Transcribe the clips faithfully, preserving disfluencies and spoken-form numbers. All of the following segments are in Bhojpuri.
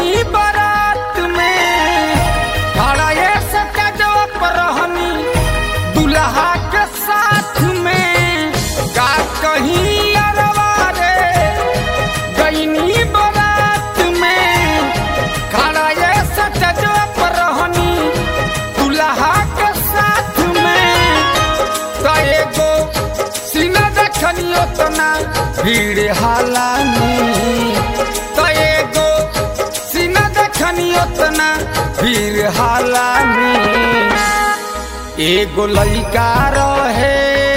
गईनी बारात में खड़ा ये सजो पर रहनी दुल्हा के साथ में का कहीं अरवा रे गईनी बारात में खड़ा ये सजो पर रहनी दुल्हा के साथ में कए गो सीना देखनी उतना भीड़ हाला में कए गो सीना देखनी उतना भीड़ हाला में एगो लड़का रहे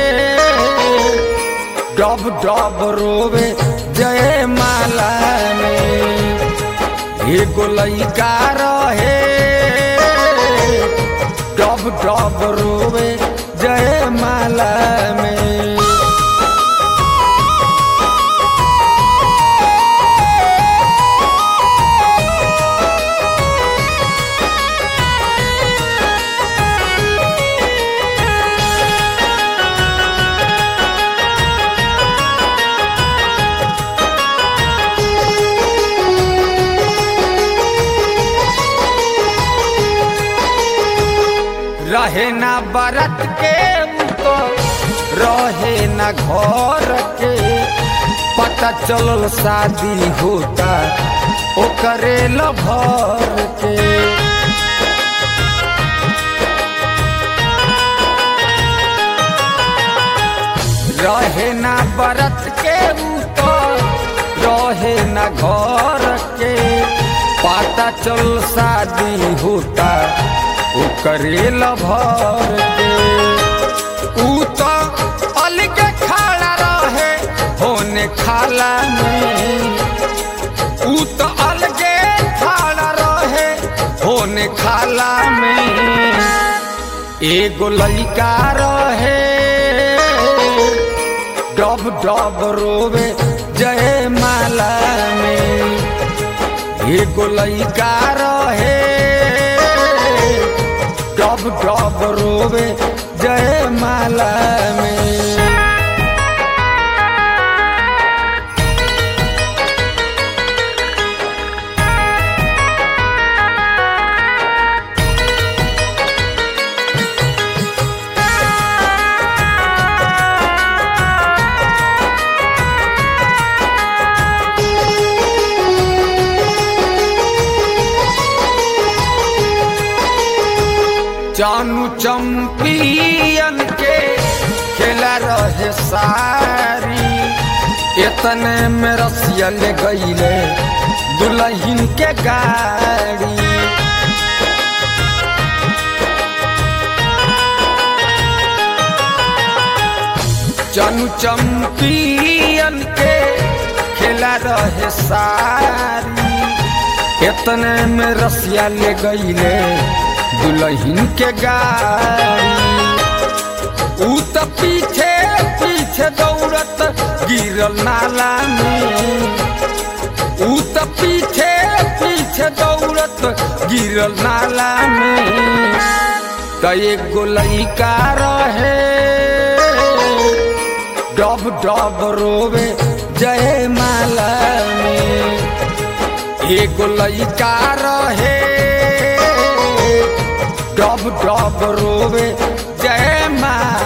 डब डब रोवे जय माला में एगो लड़का रहे डब डब रोवे जय माला में रहे ना बरत के तो रहे ना घर के पता चलल शादी होता ओकरे लभर के रहे ना बरत के तो रहे ना घर के पता चल शादी होता ओकरे लभर के ऊ तो अलगे खाला रहे होने खाला में ऊ तो अलगे खाला रहे होने खाला में एगो लड़का रहे डब डब रोवे जय माला में एगो लड़का रहे डब डब रोवे जय माला में जानू चंपियन के खेला रहे सारी इतने में रसिया ले गईले दुल्हन के गाड़ी जानू चंपियन के खेला रहे सारी इतने में रसिया ले गईले दुल्हन के गाड़ी ऊ तो पीछे पीछे दौड़त गिरल नाला में ऊ तो पीछे पीछे दौड़त गिरल नाला में तो एगो लड़का रहे डब डब रोवे जय माला में एगो लड़का रहे डब डब रोवे जय माला